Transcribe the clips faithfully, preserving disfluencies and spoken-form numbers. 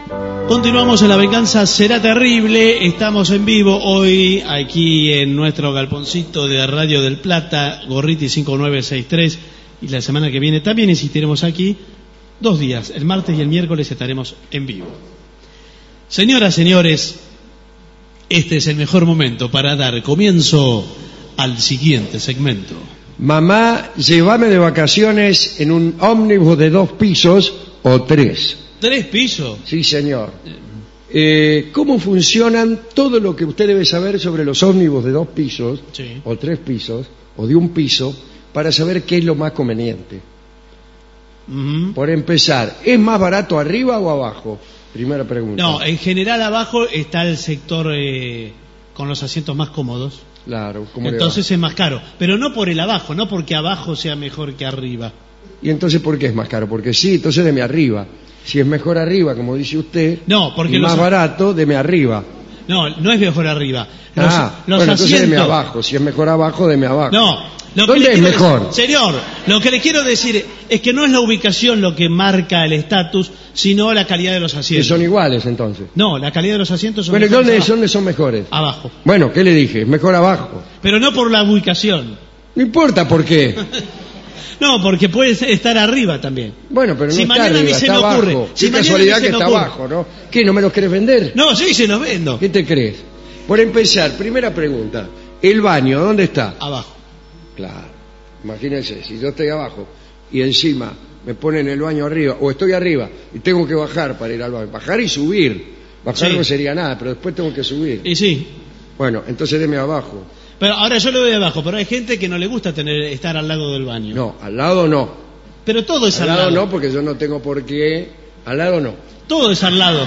Continuamos en La Venganza Será Terrible. Estamos en vivo hoy aquí en nuestro galponcito de Radio del Plata, Gorriti cinco nueve seis tres, y la semana que viene también insistiremos aquí dos días, el martes y el miércoles estaremos en vivo. Señoras, señores, este es el mejor momento para dar comienzo al siguiente segmento. Mamá, llévame de vacaciones en un ómnibus de dos pisos o tres. ¿Tres pisos? Sí, señor. Eh, ¿Cómo funcionan todo lo que usted debe saber sobre los ómnibus de dos pisos, sí, o tres pisos, o de un piso, para saber qué es lo más conveniente? Uh-huh. Por empezar, ¿es más barato arriba o abajo? Primera pregunta. No, en general abajo está el sector eh, con los asientos más cómodos. Claro, ¿cómo entonces le va? es más caro, pero no por el abajo, no porque abajo sea mejor que arriba. ¿Y entonces por qué es más caro? Porque sí, entonces deme arriba. Si es mejor arriba, como dice usted, no, porque y más los... barato, deme arriba. No, no es mejor arriba. Los, ah, los bueno, asientos... entonces deme abajo. Si es mejor abajo, deme abajo. No. Lo ¿Dónde que es mejor? Decir, señor, lo que le quiero decir es que no es la ubicación lo que marca el estatus, sino la calidad de los asientos. Que son iguales, entonces. No, la calidad de los asientos son bueno, mejores. ¿dónde, ¿dónde son mejores? Abajo. Bueno, ¿qué le dije? Es mejor abajo. Pero no por la ubicación. No importa por qué. No, porque puede estar arriba también. Bueno, pero no si está arriba, está abajo. Ocurre, Qué si casualidad que está ocurre. abajo, ¿no? ¿Qué, no me los querés vender? No, sí, se los vendo. ¿Qué te crees? Por empezar, primera pregunta. ¿El baño dónde está? Abajo. Claro. Imagínense, si yo estoy abajo y encima me ponen el baño arriba, o estoy arriba y tengo que bajar para ir al baño. Bajar y subir. Bajar sí. no sería nada, pero después tengo que subir. Y sí. Bueno, entonces deme abajo. Pero ahora yo lo doy abajo, pero hay gente que no le gusta tener estar al lado del baño. No, al lado no. Pero todo es al al lado. lado. no, porque yo no tengo por qué. Al lado no. Todo es al lado.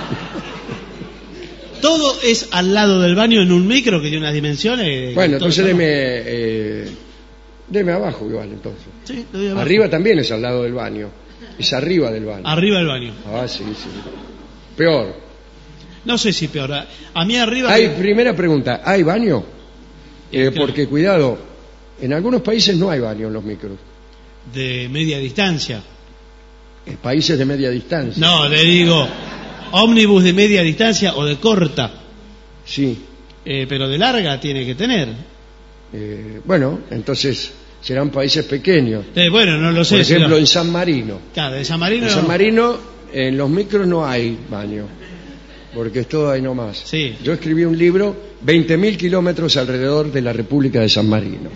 Todo es al lado del baño en un micro que tiene unas dimensiones. Bueno, entonces deme, eh, deme abajo igual, entonces. Sí, lo doy abajo. Arriba también es al lado del baño. Es arriba del baño. Arriba del baño. Ah, sí, sí. Peor. No sé si peor. A mí arriba... Hay, primera pregunta, ¿hay baño? Eh, claro. Porque, cuidado, en algunos países no hay baño en los micros. De media distancia. En países de media distancia. No, le digo, ómnibus de media distancia o de corta. Sí. Eh, pero de larga tiene que tener. Eh, bueno, entonces serán países pequeños. Eh, bueno, no lo sé. Por ejemplo, señor. en San Marino. Claro, de San Marino... En San Marino, en los micros no hay baño. Porque es todo ahí nomás. Sí. Yo escribí un libro, veinte mil kilómetros alrededor de la República de San Marino.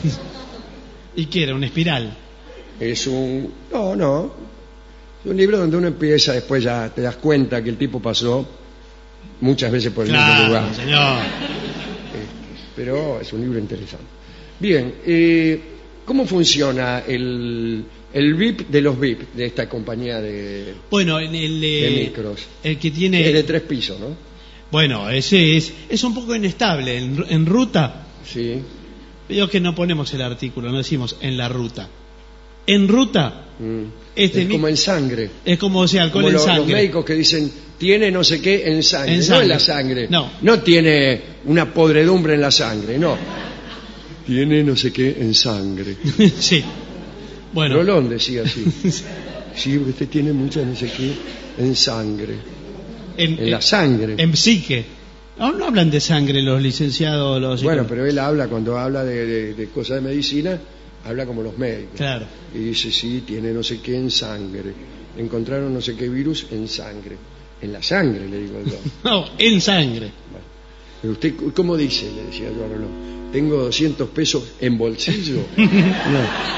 ¿Y qué era? ¿Una espiral? Es un... No, no. Es un libro donde uno empieza, después ya te das cuenta que el tipo pasó muchas veces por el claro, mismo lugar. Señor. Eh, pero es un libro interesante. Bien, eh, ¿cómo funciona el, el V I P de los V I P de esta compañía de, bueno, en el, de eh, micros? el que tiene... Es de tres pisos, ¿no? Bueno, ese es, es un poco inestable. En, en ruta, Sí. veo que no ponemos el artículo, no decimos en la ruta. En ruta, Mm. este es mi- como en sangre. es como o sea, alcohol Como en lo- sangre. los médicos que dicen tiene no sé qué en sangre, En no sangre. en la sangre, No. no tiene una podredumbre en la sangre, no, tiene no sé qué en sangre. Sí. Bueno, Rolón decía así, sí, usted tiene mucha no sé qué en sangre, en, en la sangre. en psique. No, no hablan de sangre los licenciados, los Bueno, pero él habla, cuando habla de, de- de cosas de medicina, habla como los médicos. Claro. Y dice, sí, tiene no sé qué en sangre, encontraron no sé qué virus en sangre, en la sangre, le digo yo. No, en sangre. Pero usted, ¿cómo dice? Le decía yo a Rolón. Tengo doscientos pesos en bolsillo. No.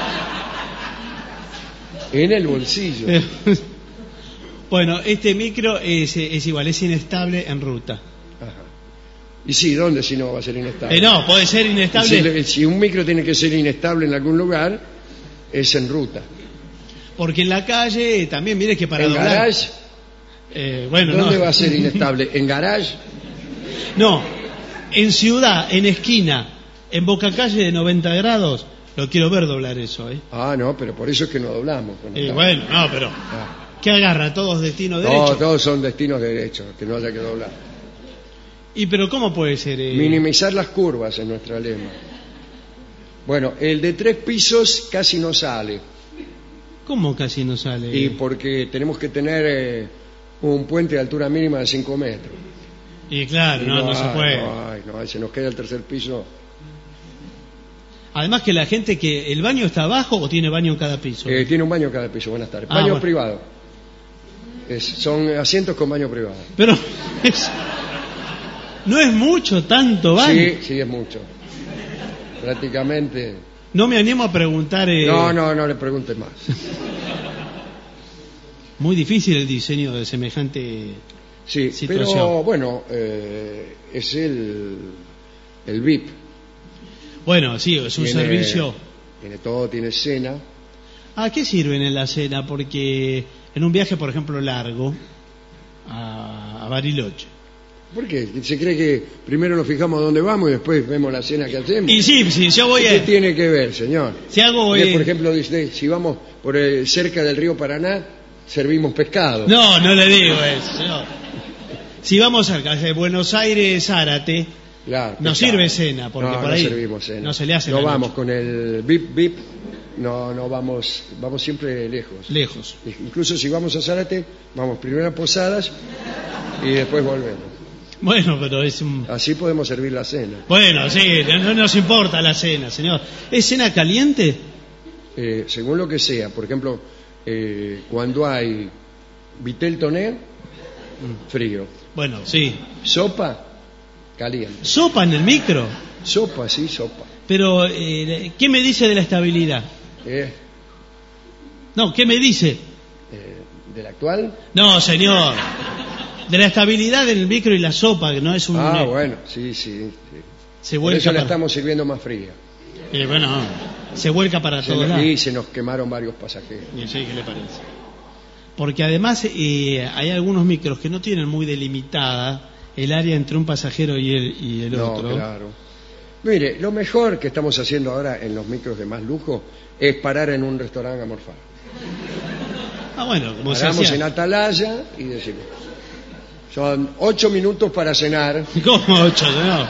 En el bolsillo. Bueno, este micro es, es igual, es inestable en ruta. Ajá. Y sí, ¿dónde si no va a ser inestable? Eh, no, puede ser Y inestable Si, si un micro tiene que ser inestable en algún lugar, es en ruta. porque en la calle también, mire que para ¿En doblar... garage? Eh, bueno, ¿Dónde no. va a ser inestable? ¿En garage? No, en ciudad, en esquina, en boca calle de noventa grados, lo quiero ver doblar eso, ¿eh? Ah, no, pero por eso es que no doblamos. cuando Eh, estamos. bueno, no, pero... Ah. ¿Qué agarra? ¿Todos destino No, derecho? todos son destinos derechos, que no haya que doblar. ¿Y pero cómo puede ser? eh? Minimizar las curvas es nuestra lema. Bueno, el de tres pisos casi no sale. ¿Cómo casi no sale? Y porque tenemos que tener eh, un puente de altura mínima de cinco metros. Y claro, Y no, no, hay, se puede. No, hay, no hay, se nos queda el tercer piso. Además que la gente que... ¿El baño está abajo o tiene baño en cada piso? Eh, tiene un baño cada piso, buenas tardes. Ah, Baño bueno. privado. Es- son asientos con baño privado. Pero... es- no es mucho, tanto baño. Sí, sí, es mucho. Prácticamente. No me animo a preguntar... eh, No, no, no le preguntes más. Muy difícil el diseño de semejante... Sí, Situación. pero bueno, eh, es el, el V I P. Bueno, sí, es un Tiene- servicio... Tiene todo, tiene cena. ¿A qué sirven en la cena? Porque en un viaje, por ejemplo, largo a, a Bariloche. ¿Por qué? ¿Se cree que primero nos fijamos dónde vamos y después vemos la cena que hacemos? Y sí, sí, yo voy ¿Qué a... tiene que ver, señor? Si hago... Porque, eh, por ejemplo, dice, si vamos por el- cerca del río Paraná, servimos pescado. No, no le digo eso. señor. Si vamos a de Buenos Aires, Zárate, Claro, no pescado. sirve cena, porque no, por no ahí servimos cena. no se le hace No la vamos noche. con el V I P, V I P, no, no vamos, vamos siempre lejos. Lejos. Incluso si vamos a Zárate, vamos primero a Posadas y después volvemos. Bueno, pero es un... Así podemos servir la cena. Bueno, sí, no, no nos importa la cena, señor. ¿Es cena caliente? Eh, según lo que sea, por ejemplo, eh, cuando hay vitel toné, frío. Bueno, sí. Sopa, caliente. ¿Sopa en el micro? Sopa, sí, sopa. Pero, eh, ¿qué me dice de la estabilidad? Eh, No, ¿qué me dice? eh, ¿Del actual? No, señor. De la estabilidad en el micro y la sopa, que no es un... Ah, eh, bueno, sí, sí. sí. Se Por vuelca eso la para... estamos sirviendo más fría. eh, bueno, no, se vuelca para Se todos nos- lados. y se nos quemaron varios pasajeros. Y sí, ¿qué le parece? Porque además eh, hay algunos micros que no tienen muy delimitada el área entre un pasajero y el, y el No, otro. claro. Mire, lo mejor que estamos haciendo ahora en los micros de más lujo es parar en un restaurante a morfar. Ah, bueno, como se Paramos hacía. en Atalaya y decimos, son ocho minutos para cenar. ¿Cómo ocho? No.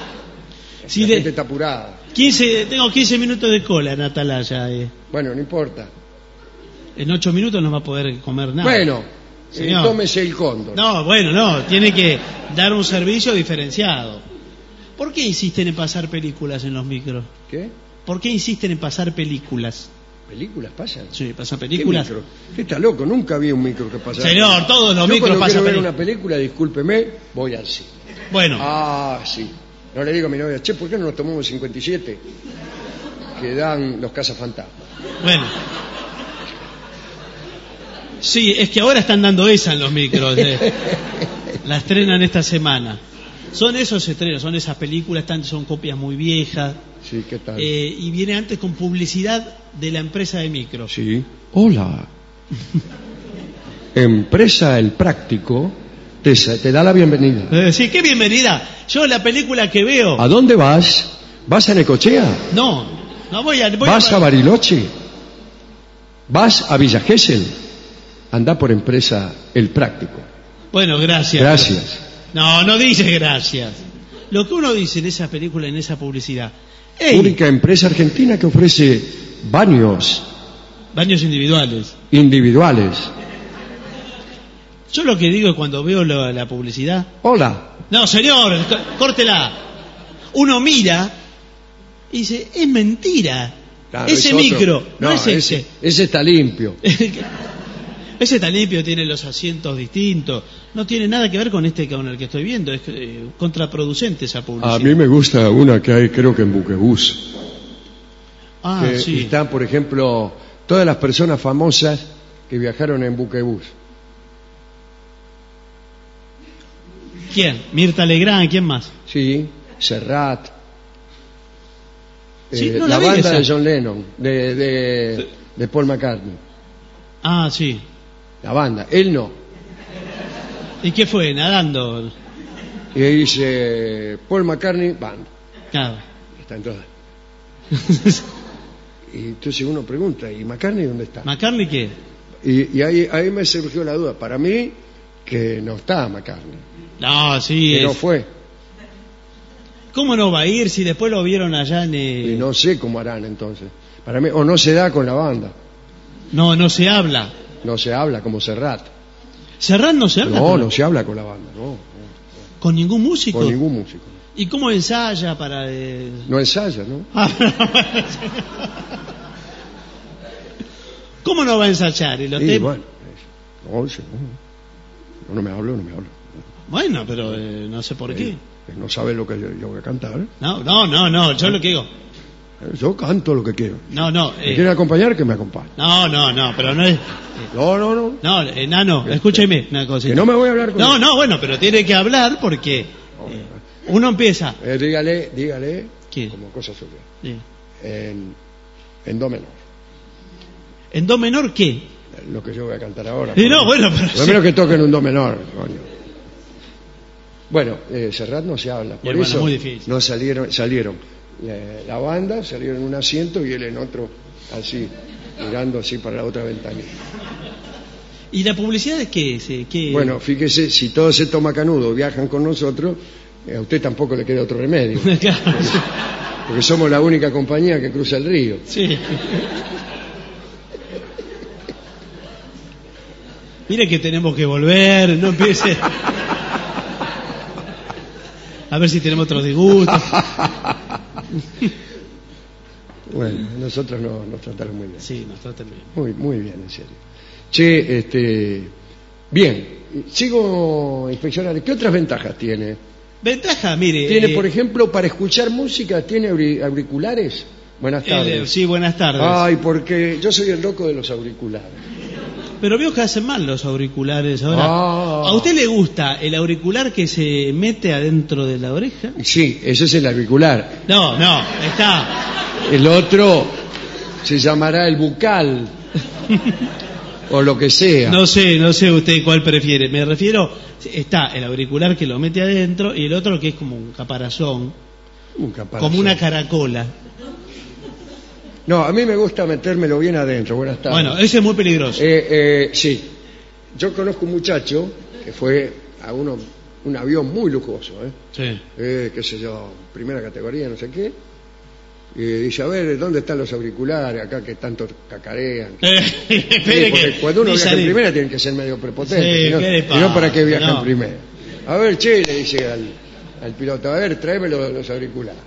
Si La de- gente está apurada. quince, tengo quince minutos de cola en Atalaya. eh. Bueno, no importa. En ocho minutos no va a poder comer nada. Bueno, eh, Señor. tómese el cóndor. No, bueno, no. Tiene que dar un servicio diferenciado. ¿Por qué insisten en pasar películas en los micros? ¿Qué? ¿Por qué insisten en pasar películas? ¿Películas pasan? Sí, pasar ¿Qué películas. micro? ¿Qué está loco? Nunca vi un micro que pasara. Señor, todos los Yo micros cuando pasan quiero ver películas. una película, discúlpeme, voy al cine. Bueno, Ah, sí. No le digo a mi novia, che, ¿por qué no nos tomamos cincuenta y siete? Que dan los cazafantasmas. bueno. Sí, es que ahora están dando esa en los micros. eh. La estrenan esta semana. Son esos estrenos, son esas películas, están- son copias muy viejas. Sí, ¿qué tal? eh, y viene antes con publicidad de la empresa de micros. Sí. Hola. Empresa El Práctico te, sa- te da la bienvenida. Eh, sí, qué bienvenida. Yo la película que veo... ¿A dónde vas? ¿Vas a Necochea? No, no voy a... Voy ¿Vas a Bariloche? ¿Vas a Villa Gesell? Anda por Empresa El Práctico. Bueno, gracias. Gracias. No, no dice gracias. Lo que uno dice en esa película, en esa publicidad. ¡Ey! Única empresa argentina que ofrece baños Baños individuales. individuales. Yo lo que digo cuando veo la, la publicidad... Hola. No, señor, c- córtela. Uno mira y dice, es mentira. Claro, ese es otro. micro, no, No, es ese. ese. Ese está limpio. Ese está limpio, tiene los asientos distintos. No tiene nada que ver con este con el que estoy viendo. Es eh, contraproducente esa publicidad. A mí me gusta una que hay, creo que en Buquebús. Ah, que sí. están, por ejemplo, todas las personas famosas que viajaron en Buquebús. ¿Quién? Mirta Legrand, ¿quién más? Sí, Serrat. Sí, eh, no la la vi banda esa. de John Lennon, de, de, de Paul McCartney. Ah, sí. La banda, él no. ¿Y qué fue? Nadando. Y ahí dice Paul McCartney, banda. Claro. Está en todas. Y entonces uno pregunta, ¿y McCartney dónde está? ¿McCartney qué? Y, y ahí, ahí me surgió la duda. Para mí, que no está McCartney. No, sí. Que no Es... fue. ¿Cómo no va a ir si después lo vieron allá en... eh, Y no sé cómo harán entonces. Para mí, o no se da con la banda. No, no se habla. No se habla como Serrat. ¿Serrat no se habla? No, con... no se habla con la banda, no. no. ¿Con ningún músico? Con ningún músico. ¿Y cómo ensaya para...? Eh... No ensaya, ¿no? ¿Cómo no va a ensayar? ¿Y los Sí, temas? bueno, no, sí, no, no me hablo, no me hablo. Bueno, pero eh, no sé por Eh, qué. No sabe lo que yo, yo voy a cantar. ¿eh? No, no, no, no, yo lo que digo. Yo canto lo que quiero. No, no. ¿Me Eh... quiere acompañar? Que me acompañe. No, no, no, pero no es... No, no, no. No, enano, escúcheme una cosita. Que no me voy a hablar con No, él. no, bueno, pero tiene que hablar porque eh, uno empieza... Eh, dígale, dígale, ¿Qué? como cosa suya, Sí. en, en do menor. ¿En do menor qué? Lo que yo voy a cantar ahora. Y no, bueno, pero... Lo menos que toquen un do menor, coño. Bueno, eh, Serrat no se habla. Por bueno, eso muy difícil. no salieron, salieron la, la banda, salieron en un asiento y él en otro, así, mirando así para la otra ventanilla. ¿Y la publicidad es qué? es? ¿Qué... Bueno, fíjese, si todos estos macanudos viajan con nosotros, eh, a usted tampoco le queda otro remedio. Claro. Porque somos la única compañía que cruza el río. Sí. Mire que tenemos que volver, no empiece... A ver si tenemos otros disgustos. Bueno, nosotros no, nos trataron muy bien. Sí, nos tratan bien. Muy, muy bien, en serio. Che, este... Bien, sigo inspeccionando. ¿Qué otras ventajas tiene? Ventaja, mire... Tiene, eh, por ejemplo, para escuchar música, ¿tiene auri- auriculares? Buenas tardes. eh, sí, buenas tardes. Ay, porque yo soy el loco de los auriculares. Pero veo que hacen mal los auriculares ahora. Ah. ¿A usted le gusta el auricular que se mete adentro de la oreja? Sí, ese es el auricular. No, no, está. El otro se llamará el bucal o lo que sea. No sé, no sé usted cuál prefiere. Me refiero, está el auricular que lo mete adentro y el otro que es como un caparazón, Un caparazón. como una caracola. No, a mí me gusta metérmelo bien adentro. Buenas tardes. Bueno, ese es muy peligroso. Eh, eh, sí, yo conozco un muchacho que fue a uno, un avión muy lujoso, ¿eh? Sí. Eh, qué sé yo, primera categoría, no sé qué. Y dice, a ver, ¿dónde están los auriculares acá que tanto cacarean? Eh, Sí, espere porque que cuando uno ni viaja en salí. primera tienen que ser medio prepotentes. Sí, si no, ¿qué le si no, ¿para qué pasa? viaja No. en primera? A ver, che, le dice al, al piloto, a ver, tráeme los, los auriculares.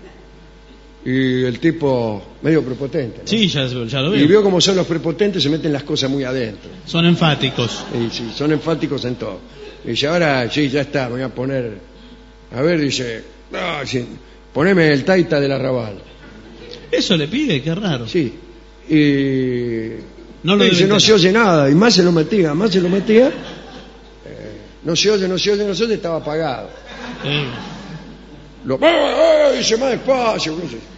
Y el tipo, medio prepotente, ¿no? Sí, ya, ya lo Y veo. veo como son los prepotentes, se meten las cosas muy adentro. Son enfáticos. Y sí, son enfáticos en todo. Y dice, ahora sí, ya está, me voy a poner... A ver, dice, ah, sí, poneme el taita del arrabal. Eso le pide, qué raro. Sí. Y... No lo y dice, deben no tener. se oye nada. Y más se lo metía, más se lo metía. Eh, no se oye, no se oye, no se oye, estaba apagado. Eh, Lo... ¡Ah! Dice, más despacio. qué sé yo.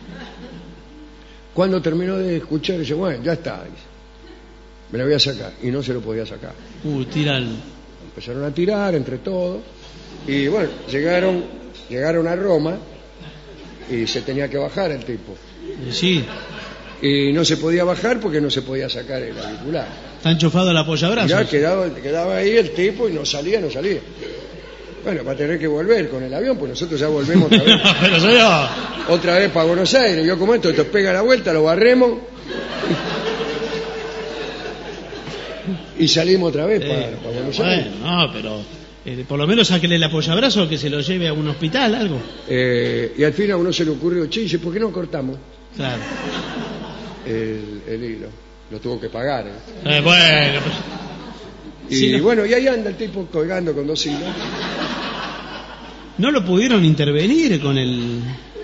Cuando terminó de escuchar, dice, bueno, ya está. Dice, me la voy a sacar. Y no se lo podía sacar. uh, tira el... Empezaron a tirar entre todos. Y bueno, llegaron, llegaron a Roma y se tenía que bajar el tipo. eh, Sí, Y no se podía bajar porque no se podía sacar el auricular. está enchufado el apoyabrazos. Ya quedaba, quedaba ahí el tipo y no salía, no salía. Bueno, va a tener que volver con el avión, pues nosotros ya volvemos otra vez, Pero soy yo. otra vez para Buenos Aires. Yo como esto, te pega la vuelta, lo barremos y salimos otra vez para, Eh, para Buenos Aires. bueno, no, pero eh, por lo menos sáquele el apoyabrazo que se lo lleve a un hospital, algo. Eh, y al fin a uno se le ocurrió, che, dice, ¿por qué no cortamos Claro. el, el hilo? Lo tuvo que pagar. ¿eh? Eh, bueno, pero- Y Sí, no. bueno, y ahí anda el tipo colgando con dos hilos. no lo pudieron intervenir con el...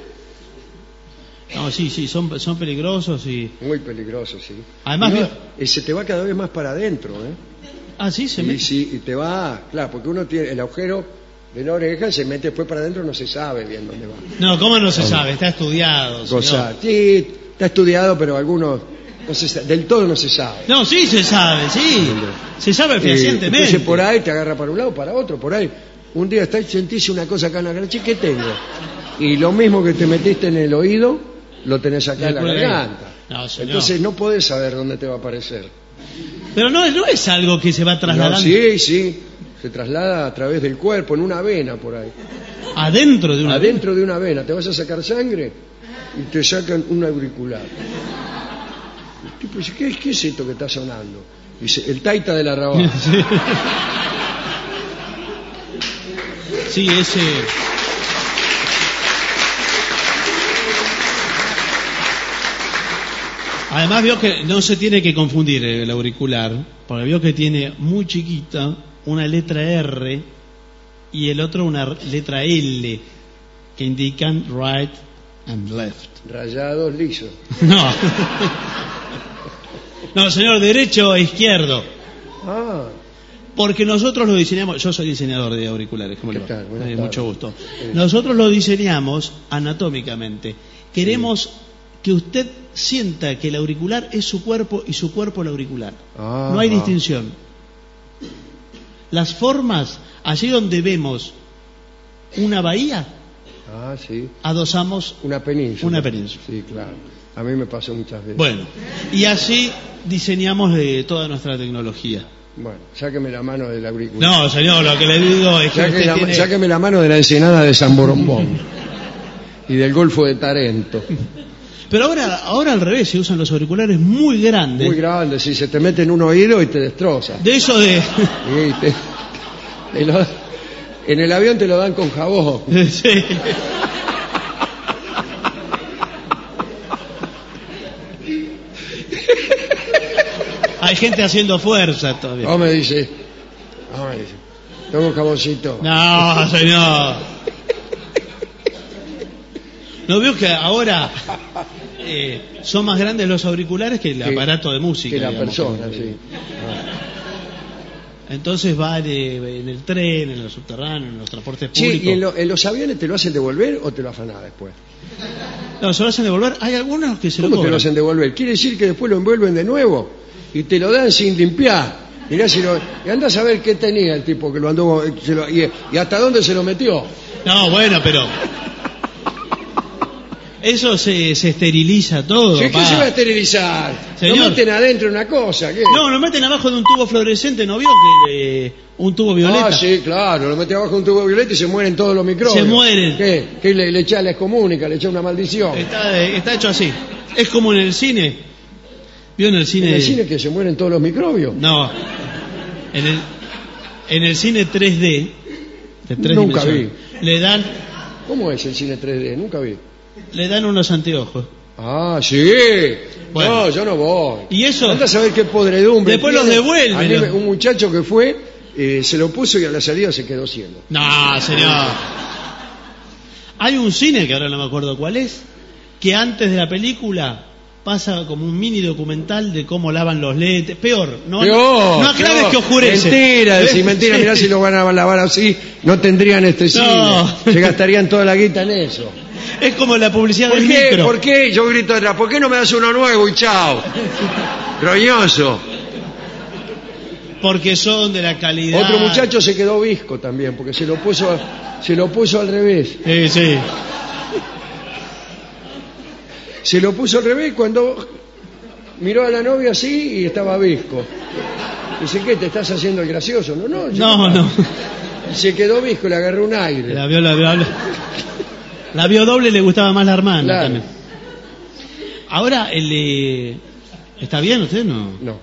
No, sí, sí, son, son peligrosos y... Muy peligroso, sí. Además, Y no, vio- y se te va cada vez más para adentro, ¿eh? Ah, sí, se Y, me... sí, y te va, claro, porque uno tiene el agujero de la oreja, se mete después para adentro, no se sabe bien dónde va. No, ¿cómo no se sabe? Está estudiado, señor. Cosa, sí, está estudiado, pero algunos, no se sa- del todo no se sabe. No, sí se sabe, sí. Se sabe Eh, fehacientemente. entonces por ahí te agarra para un lado, para otro, por ahí. Un día estás, sentís una cosa acá en la garganta, ¿qué tengo? Y lo mismo que te metiste en el oído, lo tenés acá en la Después ahí. garganta. No, señor. Entonces no podés saber dónde te va a aparecer. Pero no, no es algo que se va No, trasladando sí, sí, se traslada a través del cuerpo, en una vena por ahí. adentro de una... Adentro de una vena, te vas a sacar sangre y te sacan un auricular. El tipo dice, ¿qué, qué es esto que está sonando? Dice, el taita del arrabal. Sí. Sí, ese... Además veo que no se tiene que confundir el auricular, porque veo que tiene muy chiquita una letra R y el otro una letra L, que indican right and left. Rayados lisos. No. No, señor, derecho e izquierdo. Ah. Porque nosotros lo diseñamos, yo soy diseñador de auriculares, ¿cómo le va? Tal? Eh, mucho gusto. Sí. Nosotros lo diseñamos anatómicamente. Queremos sí. que usted sienta que el auricular es su cuerpo y su cuerpo el auricular. Ah, no hay ah. distinción. Las formas, allí donde vemos una bahía, ah, sí. adosamos una península. Una península. Sí, claro. A mí me pasó muchas veces. Bueno, y así diseñamos de toda nuestra tecnología. Bueno, sáqueme la mano del auricular. No, señor, lo que le digo es que Sáque usted la, tiene... Sáqueme la mano de la ensenada de San Borombón y del Golfo de Tarento. Pero ahora, ahora al revés, se usan los auriculares muy grandes. Muy grandes, si se te mete en un oído y te destroza. De eso de... Sí, te, te lo, en el avión te lo dan con jabón. Sí. Hay gente haciendo fuerza todavía. No me dice, no me dice, toma un jaboncito. No, señor. ¿No veo que ahora eh, son más grandes los auriculares que el que, aparato de música? Que la digamos, persona, que, sí. Entonces va de, en el tren, en el subterráneo, en los transportes públicos. Sí, ¿y en, lo, en los aviones te lo hacen devolver o te lo afanás después? No, se lo hacen devolver. Hay algunos que se lo cobran. ¿Cómo te lo hacen devolver? Quiere decir que después lo envuelven de nuevo y te lo dan sin limpiar. Mirá si lo... Y andás a ver qué tenía el tipo que lo andó... Se lo, y, y hasta dónde se lo metió. No, bueno, pero... Eso se, se esteriliza todo. ¿Qué, ¿Qué se va a esterilizar? Señor. Lo meten adentro una cosa. ¿Qué? No, lo meten abajo de un tubo fluorescente, ¿no vio? Que eh, un tubo violeta. Ah, sí, claro. Lo meten abajo de un tubo violeta y se mueren todos los microbios. Se mueren. ¿Qué? ¿Qué le, le echa la excomunica? ¿Le echa una maldición? Está, está hecho así. Es como en el cine. ¿Vio en el cine? ¿En el cine que se mueren todos los microbios? No. En el, en el cine tres D. De tres Nunca vi. Le dan... ¿Cómo es el cine tres D? Nunca vi. Le dan unos anteojos. Ah, sí. Bueno. No, yo no voy. ¿Y eso? Anda a saber qué podredumbre. Después tiene. los devuelven. A mí me, un muchacho que fue, eh, se lo puso y a la salida se quedó ciego. No, señor. Hay un cine, que ahora no me acuerdo cuál es, que antes de la película pasa como un mini documental de cómo lavan los lentes. Peor. No, peor, no aclares peor. que oscurece. Mentira, si mentira, mirá si lo van a lavar así, no tendrían este cine. No. Se gastarían toda la guita en eso. Es como la publicidad ¿Por del qué? micro. ¿Por qué? Yo grito atrás, ¿por qué no me das uno nuevo y chao? Roñoso. Porque son de la calidad. Otro muchacho se quedó visco también, porque se lo puso, se lo puso al revés. Sí, sí. Se lo puso al revés cuando miró a la novia así y estaba visco. Dice, ¿qué? ¿Te estás haciendo el gracioso? No, no. No, no. Y se quedó visco, le agarró un aire. La vio, la vio, la, la vio doble, le gustaba más la hermana claro. también. Ahora, el, eh, ¿está bien usted? No. No.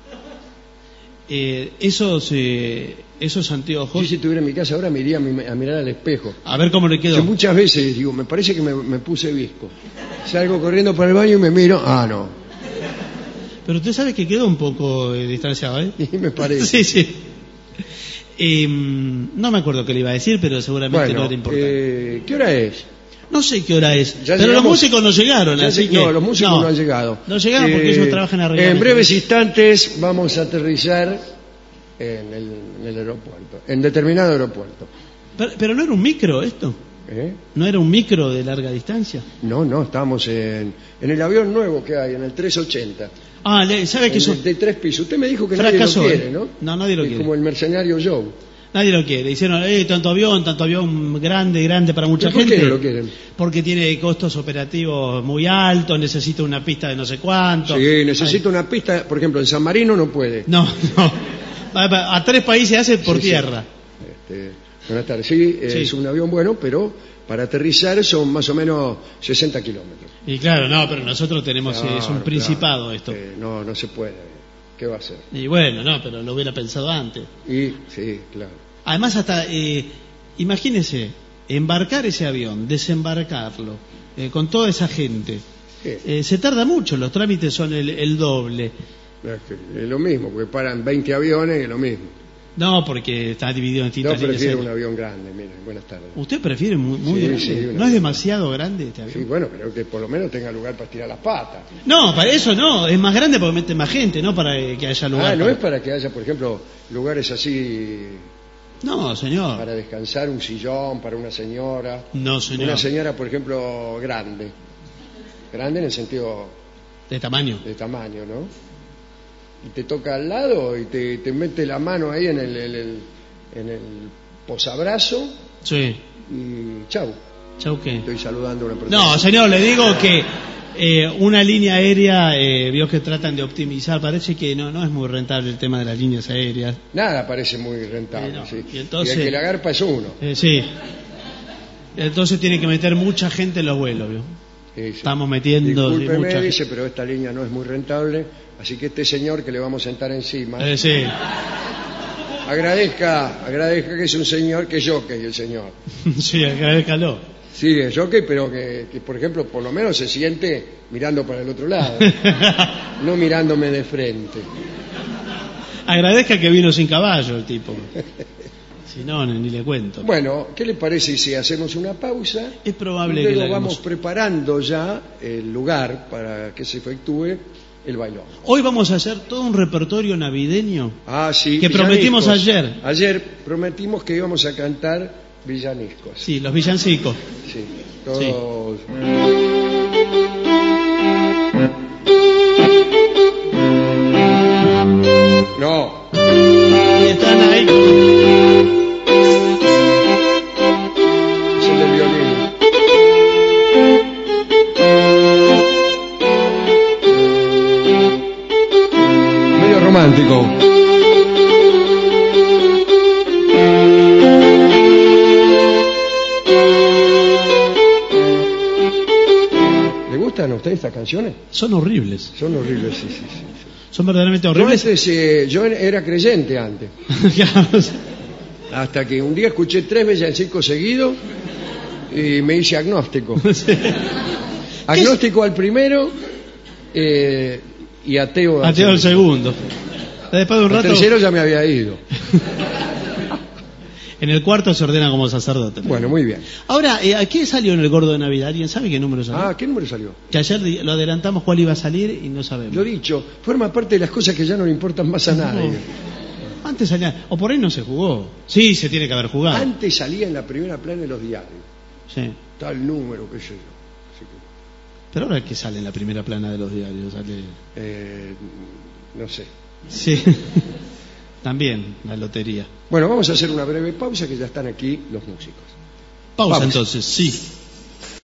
Eh, esos, eh, esos anteojos... Yo si estuviera en mi casa ahora me iría a, mi, a mirar al espejo. A ver cómo le quedó. Yo muchas veces digo, me parece que me, me puse visco. Salgo corriendo para el baño y me miro, ah, no. Pero usted sabe que quedó un poco eh, distanciado, ¿eh? Y me parece. Sí, sí. Eh, no me acuerdo qué le iba a decir, pero seguramente bueno, no era importante. Eh, ¿Qué hora es? No sé qué hora es, ya pero llegamos, los músicos no llegaron, ya así se, que... No, los músicos no, no han llegado. No llegaron porque eh, ellos trabajan arriba. En breves instantes vamos a aterrizar en el, en el aeropuerto, en determinado aeropuerto. Pero, pero no era un micro esto. ¿Eh? ¿No era un micro de larga distancia? No, no, estamos en, en el avión nuevo que hay, en el trescientos ochenta. Ah, ¿sabe que eso? De, de tres pisos. Usted me dijo que fracasó, nadie lo quiere, ¿eh? ¿no? No, nadie lo es quiere. Como el mercenario Joe. Nadie lo quiere. Hicieron, eh, tanto avión, tanto avión grande, grande para mucha ¿Por gente. qué no lo quieren? Porque tiene costos operativos muy altos, necesita una pista de no sé cuánto. Sí, necesita Ay. una pista, por ejemplo, en San Marino no puede. No, no. A, a tres países hace por sí, tierra. Sí. Este, buenas tardes. Sí, sí, es un avión bueno, pero para aterrizar son más o menos sesenta kilómetros. Y claro, no, pero nosotros tenemos, claro, es un principado claro. esto. Eh, no, no se puede. ¿Qué va a hacer? Y bueno, no, pero lo hubiera pensado antes. Y, sí, claro. Además, hasta eh, imagínese, embarcar ese avión, desembarcarlo, eh, con toda esa gente. Sí. Eh, se tarda mucho, los trámites son el, el doble. Es, que es lo mismo, porque paran veinte aviones y es lo mismo. No, porque está dividido en distintas Yo líneas prefiero aéreas. un avión grande, miren, buenas tardes. ¿Usted prefiere muy, muy Sí, grande? sí, un ¿No avión. es demasiado grande este avión? Sí, bueno, pero que por lo menos tenga lugar para estirar las patas. No, para eso no, es más grande porque mete más gente, no para que haya lugar. Ah, no para... es para que haya, por ejemplo, lugares así No, señor. para descansar, un sillón para una señora. No, señor. Una señora, por ejemplo, grande. Grande en el sentido De tamaño. de tamaño, ¿no? Y te toca al lado y te, te mete la mano ahí en el, en el, en el posabrazo Sí. y chau. ¿Chau qué? Estoy saludando a una persona. No, señor, le digo que eh, una línea aérea, eh, vio que tratan de optimizar, parece que no no es muy rentable el tema de las líneas aéreas. Nada parece muy rentable. Eh, no. ¿Sí? Y entonces- Y el que la garpa es uno. Eh, sí. Entonces tiene que meter mucha gente en los vuelos, ¿vio? Sí, sí. Estamos metiendo de Discúlpeme, mucha dice, pero esta línea no es muy rentable, así que este señor que le vamos a sentar encima, Eh, sí. agradezca, agradezca que es un señor, que es jockey el señor. Sí, agradezcalo. Sí, es jockey, pero que, que, por ejemplo, por lo menos se siente mirando para el otro lado, no mirándome de frente. Agradezca que vino sin caballo el tipo. Si no, ni ni le cuento. Bueno, ¿qué le parece si hacemos una pausa? Es probable y que luego la vamos hagamos. preparando ya el lugar para que se efectúe el bailón. Hoy vamos a hacer todo un repertorio navideño. Ah, sí. Que prometimos villaniscos. ayer. Ayer prometimos que íbamos a cantar villaniscos. Sí, los villancicos. Sí, todos. No, Y están ahí. es el del violín. Medio romántico. ¿Le gustan a ustedes estas canciones? Son horribles. Son horribles, sí, sí, sí. Son verdaderamente Yo, horribles. antes, eh, yo era creyente antes, hasta que un día escuché tres villancicos seguidos y me hice agnóstico. Agnóstico al primero eh, y ateo al Ateo el segundo. Después de un El rato, tercero ya me había ido. en el cuarto se ordena como sacerdote. Bueno, muy bien. Ahora, eh, ¿a qué salió en el gordo de Navidad? ¿Alguien sabe qué número salió? Ah, ¿qué número salió? Que ayer di- lo adelantamos cuál iba a salir y no sabemos. Lo dicho, forma parte de las cosas que ya no le importan más a nadie. No. Antes salía, o por ahí no se jugó. Sí, se tiene que haber jugado. Antes salía en la primera plana de los diarios. Sí. Tal número, qué sé yo. Así que, Pero ahora que sale en la primera plana de los diarios, sale. eh, no sé. Sí. También la lotería. Bueno, vamos a hacer una breve pausa que ya están aquí los músicos. Pausa Vamos. entonces, sí.